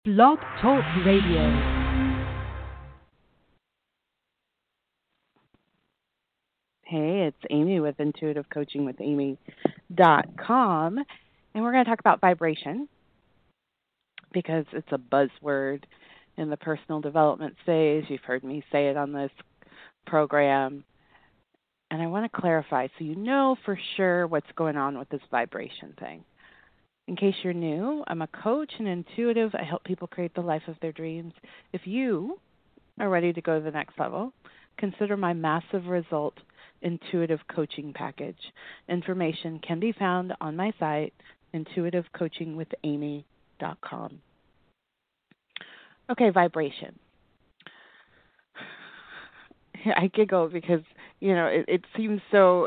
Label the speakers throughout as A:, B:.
A: Blog Talk Radio. Hey, it's Amy with intuitivecoachingwithamy.com, and we're going to talk about vibration because it's a buzzword in the personal development phase. You've heard me say it on this program, and I want to clarify so you know for sure what's going on with this vibration thing. In case you're new, I'm a coach and intuitive. I help people create the life of their dreams. If you are ready to go to the next level, consider my massive result intuitive coaching package. Information can be found on my site, intuitivecoachingwithamy.com. Okay, vibration. I giggle because, it seems so,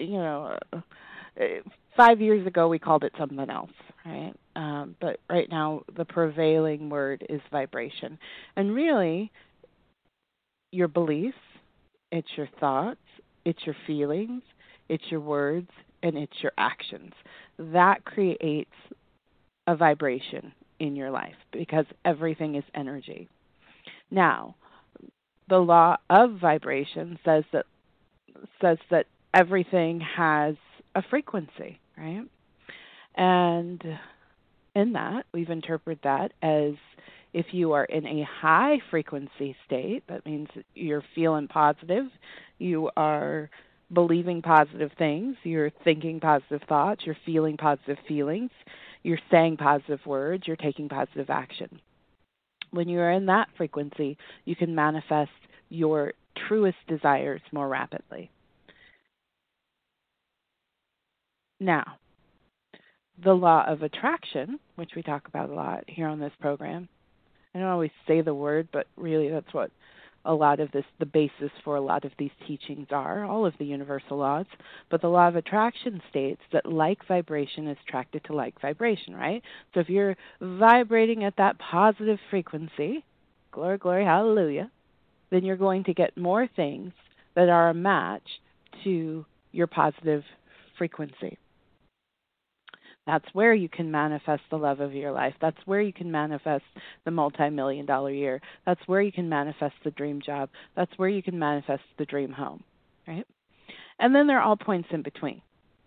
A: 5 years ago we called it something else, right? But right now the prevailing word is vibration. And really, your beliefs, it's your thoughts, it's your feelings, it's your words, and it's your actions. That creates a vibration in your life because everything is energy. Now, the law of vibration says that everything has a frequency, right? And in that, we've interpreted that as if you are in a high frequency state, that means you're feeling positive, you are believing positive things, you're thinking positive thoughts, you're feeling positive feelings, you're saying positive words, you're taking positive action. When you are in that frequency, you can manifest your truest desires more rapidly. Now, the law of attraction, which we talk about a lot here on this program, I don't always say the word, but really that's what a lot of this, the basis for a lot of these teachings are, all of the universal laws. But the law of attraction states that like vibration is attracted to like vibration, right? So if you're vibrating at that positive frequency, glory, glory, hallelujah, then you're going to get more things that are a match to your positive frequency. That's where you can manifest the love of your life. That's where you can manifest the multi-million-dollar year. That's where you can manifest the dream job. That's where you can manifest the dream home, right? And then there are all points in between.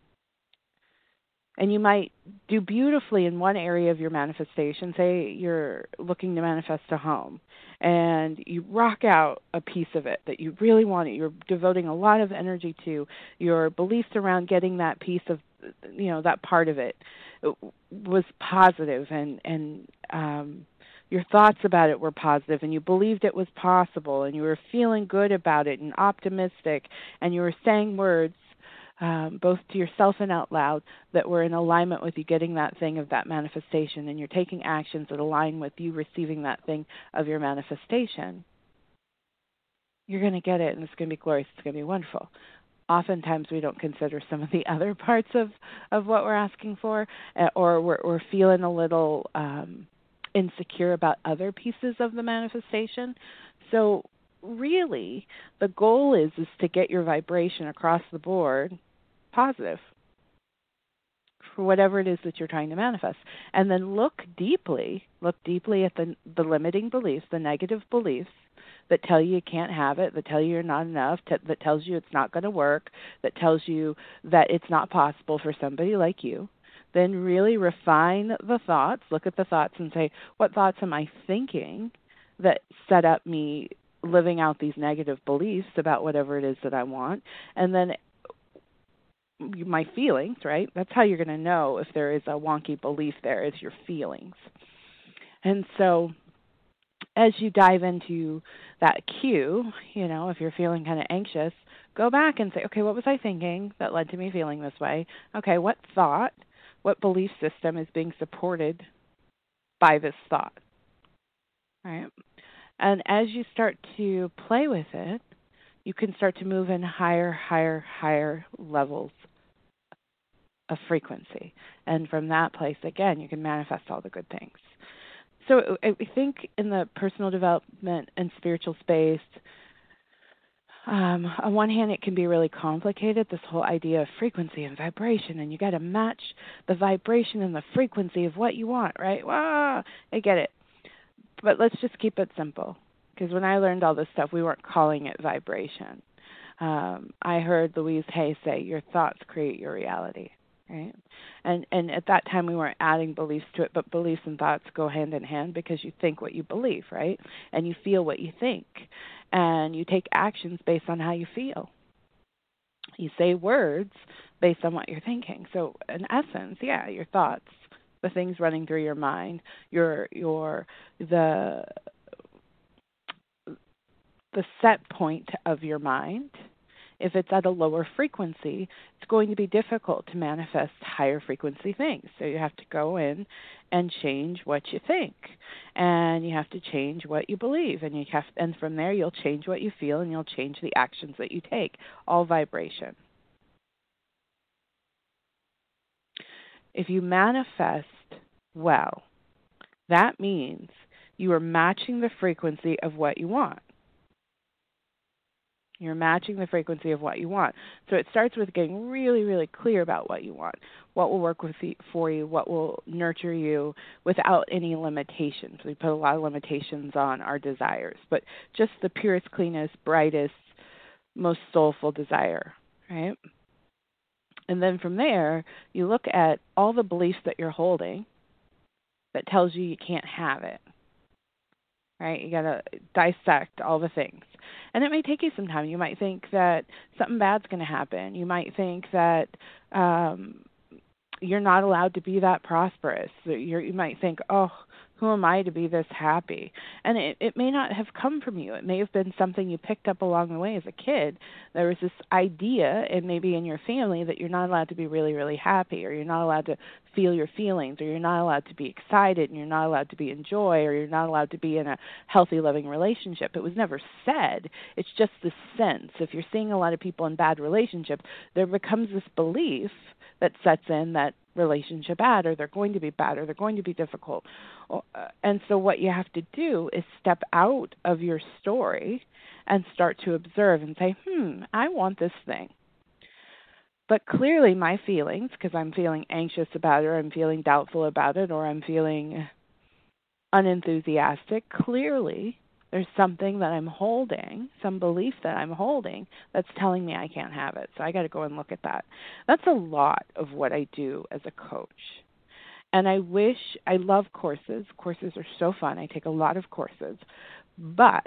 A: And you might do beautifully in one area of your manifestation. Say you're looking to manifest a home, and you rock out a piece of it that you really want. You're devoting a lot of energy to your beliefs around getting that piece of, that part of it was positive, and your thoughts about it were positive, and you believed it was possible, and you were feeling good about it and optimistic, and you were saying words both to yourself and out loud that were in alignment with you getting that thing of that manifestation, and you're taking actions that align with you receiving that thing of your manifestation, you're going to get it, and it's going to be glorious. It's going to be wonderful. Oftentimes we don't consider some of the other parts of what we're asking for, or we're feeling a little insecure about other pieces of the manifestation. So really, the goal is to get your vibration across the board positive for whatever it is that you're trying to manifest. And then look deeply at the limiting beliefs, the negative beliefs that tell you can't have it, that tell you you're not enough, that tells you it's not going to work, that tells you that it's not possible for somebody like you. Then really refine the thoughts, look at the thoughts and say, what thoughts am I thinking that set up me living out these negative beliefs about whatever it is that I want? And then my feelings, right? That's how you're going to know if there is a wonky belief there, is your feelings. And so as you dive into that cue, if you're feeling kind of anxious, go back and say, okay, what was I thinking that led to me feeling this way? Okay, what thought, what belief system is being supported by this thought? Right? And as you start to play with it, you can start to move in higher levels of frequency. And from that place, again, you can manifest all the good things. So I think in the personal development and spiritual space, on one hand, it can be really complicated, this whole idea of frequency and vibration, and you got to match the vibration and the frequency of what you want, right? Wow, I get it. But let's just keep it simple, because when I learned all this stuff, we weren't calling it vibration. I heard Louise Hay say, "Your thoughts create your reality." Right? And at that time, we weren't adding beliefs to it, but beliefs and thoughts go hand in hand, because you think what you believe, right? And you feel what you think, and you take actions based on how you feel. You say words based on what you're thinking. So in essence, yeah, your thoughts, the things running through your mind, your the the set point of your mind. If it's at a lower frequency, it's going to be difficult to manifest higher frequency things. So you have to go in and change what you think, and you have to change what you believe, and from there you'll change what you feel, and you'll change the actions that you take. All vibration. If you manifest well, that means you are matching the frequency of what you want. You're matching the frequency of what you want. So it starts with getting really, really clear about what you want, what will work for you, what will nurture you without any limitations. We put a lot of limitations on our desires, but just the purest, cleanest, brightest, most soulful desire, right? And then from there, you look at all the beliefs that you're holding that tells you can't have it, right? You got to dissect all the things. And it may take you some time. You might think that something bad's going to happen. You might think that you're not allowed to be that prosperous. You might think, oh, who am I to be this happy? And it may not have come from you. It may have been something you picked up along the way as a kid. There was this idea, and maybe in your family, that you're not allowed to be really, really happy, or you're not allowed to feel your feelings, or you're not allowed to be excited, and you're not allowed to be in joy, or you're not allowed to be in a healthy, loving relationship. It was never said. It's just this sense. If you're seeing a lot of people in bad relationships, there becomes this belief that sets in that relationship bad, or they're going to be bad, or they're going to be difficult. And so what you have to do is step out of your story and start to observe and say, I want this thing. But clearly my feelings, because I'm feeling anxious about it, or I'm feeling doubtful about it, or I'm feeling unenthusiastic, clearly there's something that I'm holding, some belief that I'm holding that's telling me I can't have it. So I got to go and look at that. That's a lot of what I do as a coach. And I love courses. Courses are so fun. I take a lot of courses. But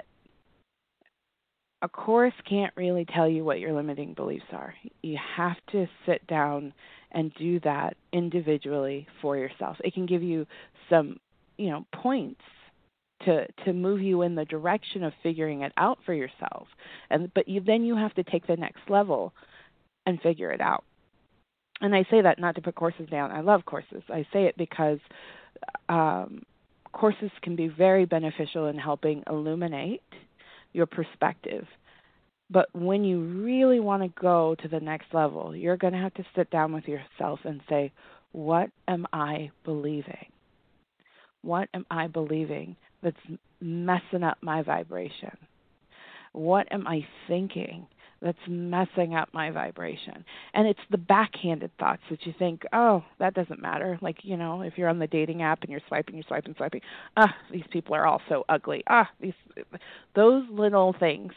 A: a course can't really tell you what your limiting beliefs are. You have to sit down and do that individually for yourself. It can give you some, points to move you in the direction of figuring it out for yourself. But then you have to take the next level and figure it out. And I say that not to put courses down. I love courses. I say it because courses can be very beneficial in helping illuminate your perspective. But when you really want to go to the next level, you're going to have to sit down with yourself and say, what am I believing? What am I believing that's messing up my vibration? What am I thinking that's messing up my vibration? And it's the backhanded thoughts that you think, oh, that doesn't matter. Like, if you're on the dating app and you're swiping, these people are all so ugly. Those little things,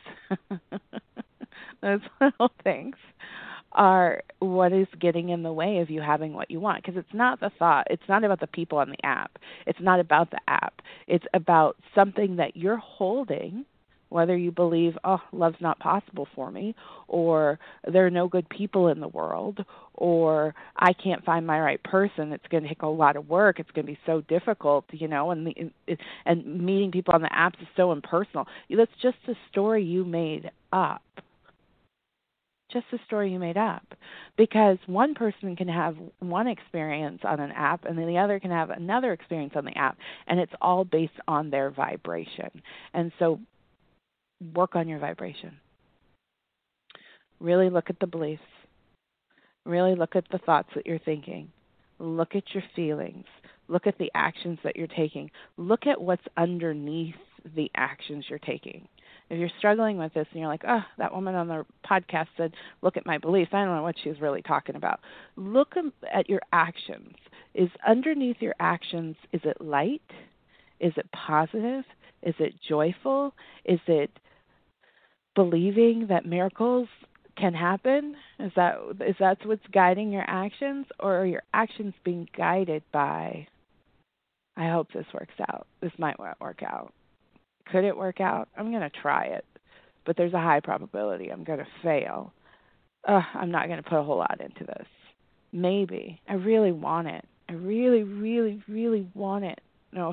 A: are what is getting in the way of you having what you want. Because it's not the thought. It's not about the people on the app. It's not about the app. It's about something that you're holding, whether you believe, oh, love's not possible for me, or there are no good people in the world, or I can't find my right person. It's going to take a lot of work. It's going to be so difficult, and meeting people on the apps is so impersonal. That's just a story you made up. Just a story you made up, because one person can have one experience on an app and then the other can have another experience on the app, and it's all based on their vibration. And so work on your vibration. Really look at the beliefs. Really look at the thoughts that you're thinking. Look at your feelings. Look at the actions that you're taking. Look at what's underneath the actions you're taking. If you're struggling with this and you're like, oh, that woman on the podcast said, look at my beliefs, I don't know what she was really talking about. Look at your actions. Is underneath your actions, is it light? Is it positive? Is it joyful? Is it believing that miracles can happen? Is that what's guiding your actions, or are your actions being guided by, I hope this works out. This might not work out. Could it work out? I'm going to try it, but there's a high probability I'm going to fail. I'm not going to put a whole lot into this. Maybe. I really want it. I really, really, really want it.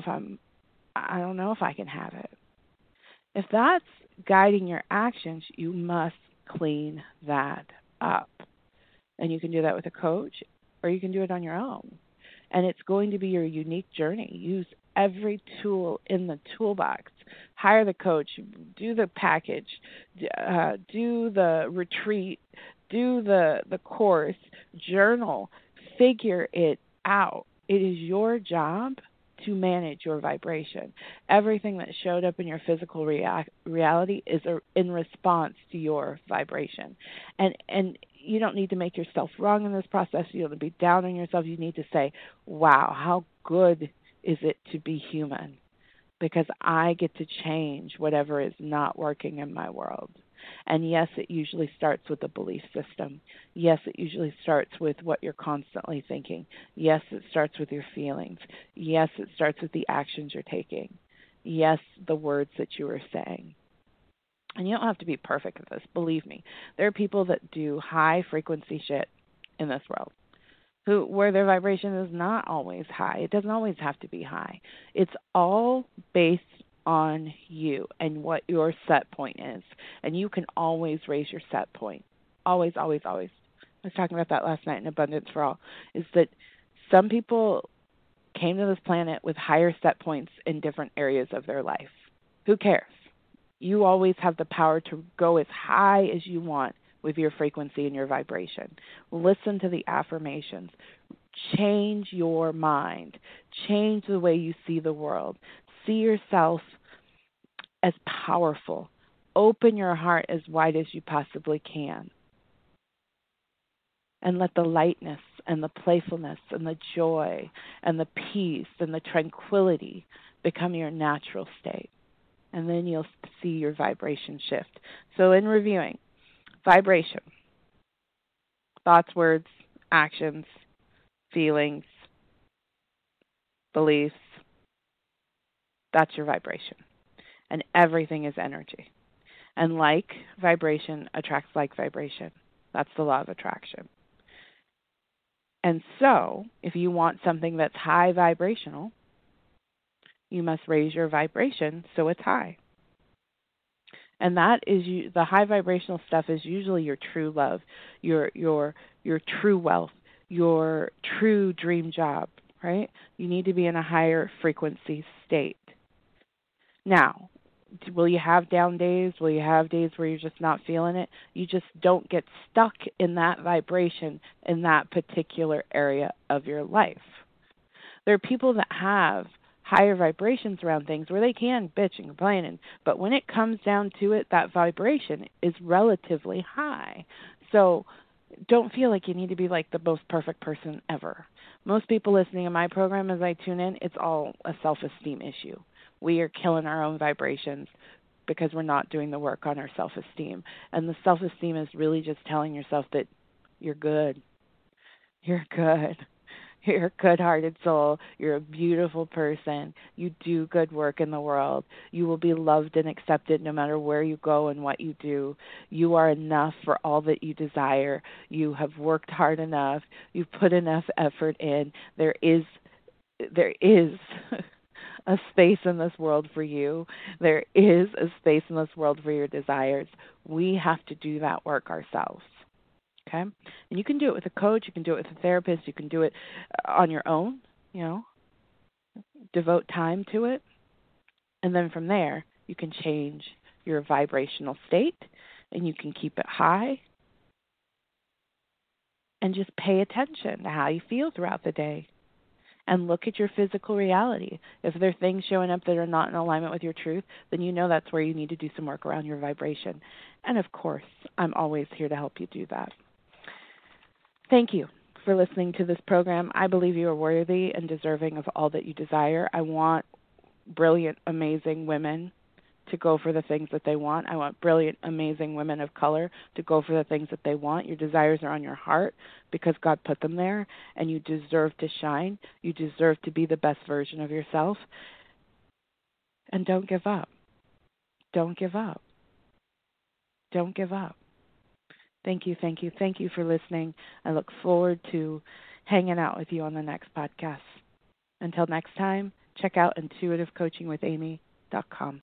A: I don't know if I can have it. If that's guiding your actions, you must clean that up. And you can do that with a coach, or you can do it on your own. And it's going to be your unique journey. Use every tool in the toolbox. Hire the coach, do the package, do the retreat, do the course, journal, figure it out. It is your job to manage your vibration. Everything that showed up in your physical reality is in response to your vibration. And you don't need to make yourself wrong in this process. You don't need to be down on yourself. You need to say, wow, how good is it to be human? Because I get to change whatever is not working in my world. And yes, it usually starts with a belief system. Yes, it usually starts with what you're constantly thinking. Yes, it starts with your feelings. Yes, it starts with the actions you're taking. Yes, the words that you are saying. And you don't have to be perfect at this, believe me. There are people that do high frequency shit in this world where their vibration is not always high. It doesn't always have to be high. It's all based on you and what your set point is. And you can always raise your set point. Always, always, always. I was talking about that last night in Abundance for All, is that some people came to this planet with higher set points in different areas of their life. Who cares? You always have the power to go as high as you want with your frequency and your vibration. Listen to the affirmations. Change your mind. Change the way you see the world. See yourself as powerful. Open your heart as wide as you possibly can. And let the lightness and the playfulness and the joy and the peace and the tranquility become your natural state. And then you'll see your vibration shift. So in reviewing, vibration, thoughts, words, actions, feelings, beliefs, that's your vibration. And everything is energy. And like vibration attracts like vibration. That's the law of attraction. And so, if you want something that's high vibrational, you must raise your vibration so it's high. And that is the high vibrational stuff is usually your true love, your true wealth, your true dream job, right? You need to be in a higher frequency state. Now, will you have down days? Will you have days where you're just not feeling it? You just don't get stuck in that vibration in that particular area of your life. There are people that have higher vibrations around things where they can bitch and complain, but when it comes down to it, that vibration is relatively high. So don't feel like you need to be like the most perfect person ever. Most people listening to my program as I tune in, it's all a self-esteem issue. We are killing our own vibrations because we're not doing the work on our self-esteem. And the self-esteem is really just telling yourself that you're good. You're good. You're a good-hearted soul. You're a beautiful person. You do good work in the world. You will be loved and accepted no matter where you go and what you do. You are enough for all that you desire. You have worked hard enough. You've put enough effort in. There is a space in this world for you. There is a space in this world for your desires. We have to do that work ourselves. Okay? And you can do it with a coach, you can do it with a therapist, you can do it on your own, devote time to it. And then from there, you can change your vibrational state and you can keep it high and just pay attention to how you feel throughout the day. And look at your physical reality. If there are things showing up that are not in alignment with your truth, then you know that's where you need to do some work around your vibration. And of course, I'm always here to help you do that. Thank you for listening to this program. I believe you are worthy and deserving of all that you desire. I want brilliant, amazing women to go for the things that they want. I want brilliant, amazing women of color to go for the things that they want. Your desires are on your heart because God put them there, and you deserve to shine. You deserve to be the best version of yourself. And don't give up. Don't give up. Don't give up. Thank you, thank you, thank you for listening. I look forward to hanging out with you on the next podcast. Until next time, check out intuitivecoachingwithamy.com.